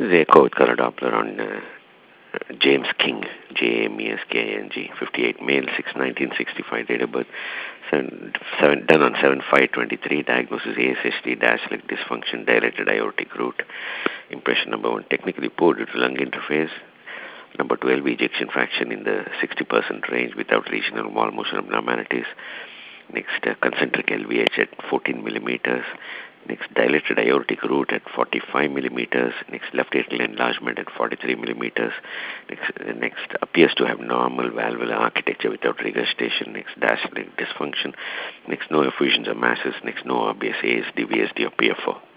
This is echo with color Doppler on James King, Jamesk, 58, male, 6, 1965, date of birth, done on 7/5/23, diagnosis ASHD, dash-like dysfunction, dilated aortic root. Impression number 1, technically poor due to lung interface. Number 2, LV ejection fraction in the 60% range without regional wall motion abnormalities. Next, concentric LVH at 14 millimeters. Next, dilated aortic root at 45 millimeters. Next, left atrial enlargement at 43 millimeters. Next appears to have normal valvular architecture without regurgitation. Next, dash leg dysfunction. Next, no effusions or masses. Next, no obvious ASD, VSD, or PFO.